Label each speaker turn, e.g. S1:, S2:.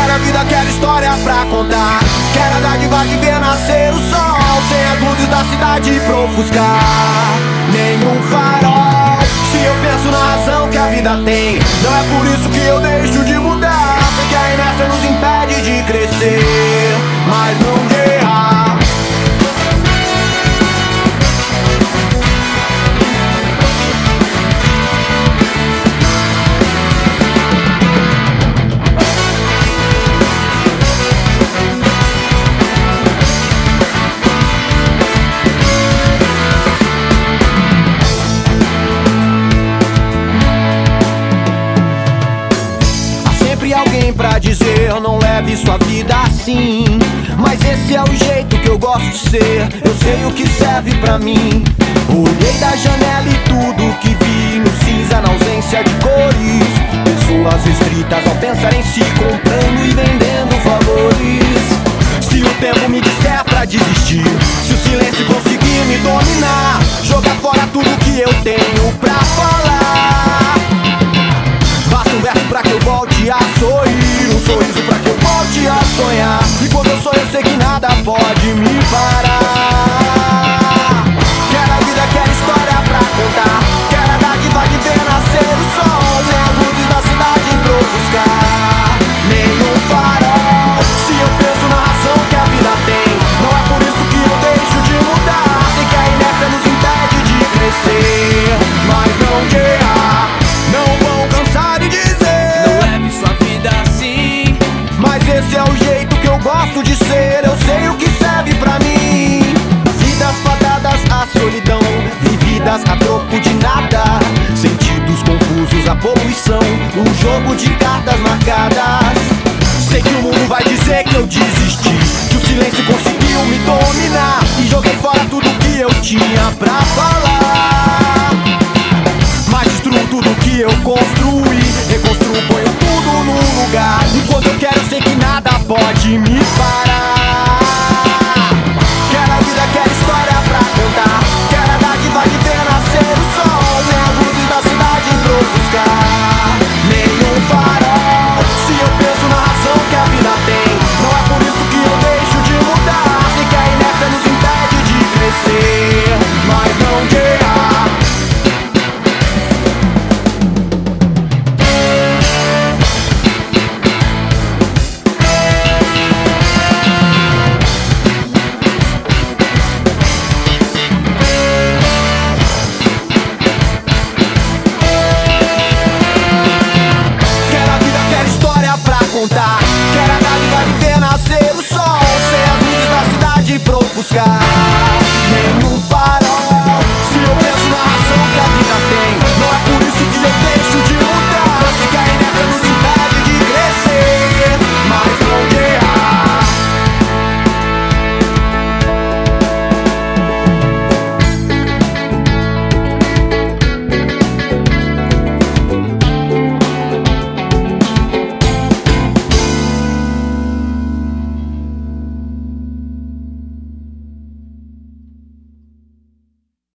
S1: Quero a vida, quero história pra contar. Quero a dádiva de ver nascer o sol, sem as luzes da cidade pra ofuscar nenhum farol. Se eu penso na razão que a vida tem, não é por isso que eu deixo de mudar. Sei que a inércia nos impede de crescer, mas não de errar. Alguém pra dizer, não leve sua vida assim, mas esse é o jeito que eu gosto de ser. Eu sei o que serve pra mim. Olhei da janela e tudo que vi no cinza, na ausência de cores. Pessoas restritas ao pensar em si, comprando e vendendo valores. Se o tempo me disser pra desistir, se o silêncio conseguir me dominar, jogar fora tudo que eu tenho pra falar. Basta um verso pra que eu volte a sorrir, um sorriso pra que eu volte a sonhar. E quando eu sonho eu sei que nada pode me parar. Quero a vida, quero história pra contar. Quero a dádiva de ver nascer o sol, sem as luzes da cidade pra ofuscar nenhum farol. Se eu penso na razão que a vida tem, não é por isso que eu deixo de mudar. Sei que a inércia nos impede de crescer, mas não de errar. Não vão cansar de dizer,
S2: não leve sua vida assim,
S1: mas esse é o jeito que eu gosto de ser. Eu sei o que serve pra mim. Vidas fadadas à solidão, vividas a troco de nada. Sentidos confusos, a poluição, um jogo de cartas marcadas. Sei que o mundo vai dizer que eu desisti, que o silêncio conseguiu me dominar, e joguei fora tudo que eu tinha pra falar. Mas destruo tudo que eu construí, reconstruo, ponho tudo no lugar. E quando eu quero, sei que nada pode me parar. Quero a vida, quero história pra contar. Quero a dádiva de ver nascer o sol, sem as luzes da cidade pra ofuscar nenhum farol. Se eu penso na razão que a vida tem, não é por isso que eu deixo de mudar. Sei que a inércia nos impede de crescer, mas não de errar. Quero a dádiva de ver nascer o sol, sem as luzes da cidade pra ofuscar